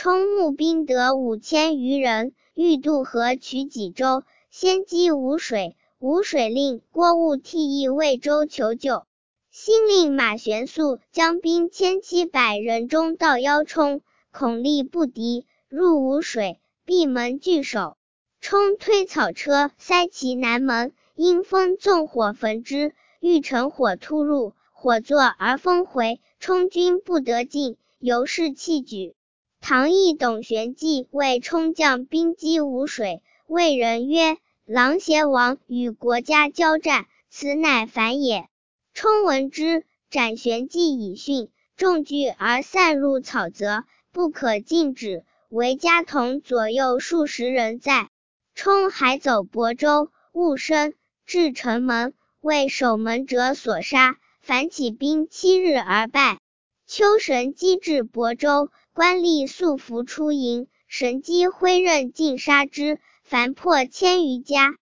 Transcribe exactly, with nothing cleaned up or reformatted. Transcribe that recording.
冲募兵得五千余人，欲渡河取济州，先击吴水。吴水令郭务替役魏州求救，新令马玄肃将兵千七百人中到邀冲，恐力不敌，入吴水，闭门拒守。冲推草车塞其南门，因风纵火焚之，欲乘火突入，火作而风回，冲军不得进，由是弃举。唐义董玄纪为冲将兵击吴水，谓人曰：琅邪王与国家交战，此乃反也。冲闻之，斩玄纪以训，众惧而散入草泽，不可进止，惟家童左右数十人在。冲还走亳州、婺生，至城门，为守门者所杀，反起兵七日而败。秋神击至亳州，官吏素服出营，神机挥刃尽杀之，凡破千余家。